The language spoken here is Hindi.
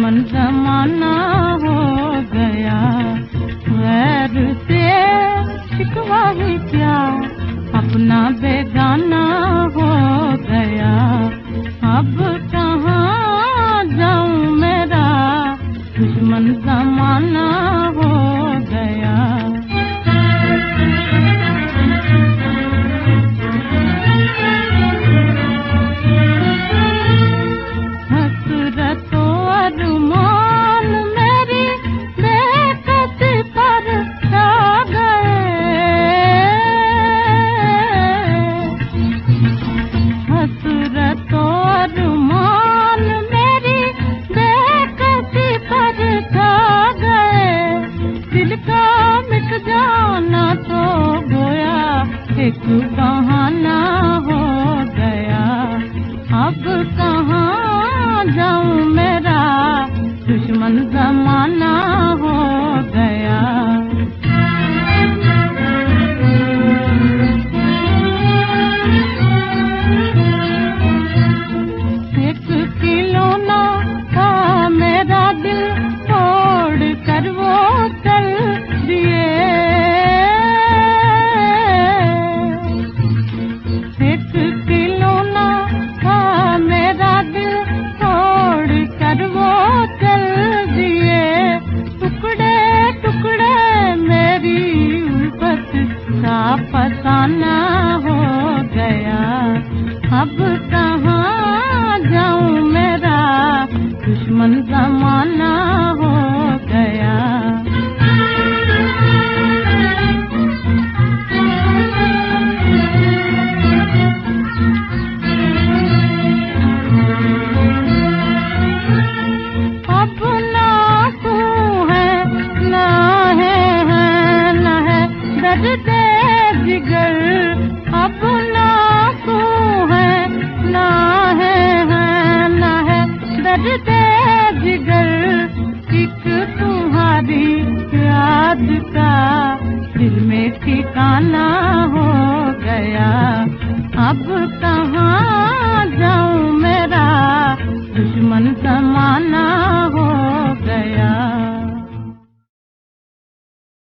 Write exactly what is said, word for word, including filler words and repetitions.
दुश्मन जमाना हो गया। गैर से शिकवा ही क्या, अपना बेगाना हो गया। अब कहाँ जाऊं मेरा दुश्मन जमाना हो गया। हसरतों अरमान मेरी बेकसी पर छा गए। हसरतों अरमान मेरी बेकसी पर छा गए। दिल का मिट जाना तो गोया एक बहाना हो गया। अब कहाँ जाऊं मेरा दुश्मन जमाना हो गया। एक खिलौना था मेरा दिल तोड़ कर वो चल दिए। एक खिलौना था मेरा दिल तोड़ कर वो चल दिए। टुकड़े टुकड़े मेरी उल्फत का फसाना हो गया। अब कहाँ जाऊं मेरा दुश्मन जमाना हो गया। अब ना तू है ना है, है ना है दर्द जिगर। अब ना तू है ना है, है ना है दर्द जिगर। एक तुम्हारी याद का दिल में ठिकाना हो गया। अब कहाँ जाऊं मेरा दुश्मन जमाना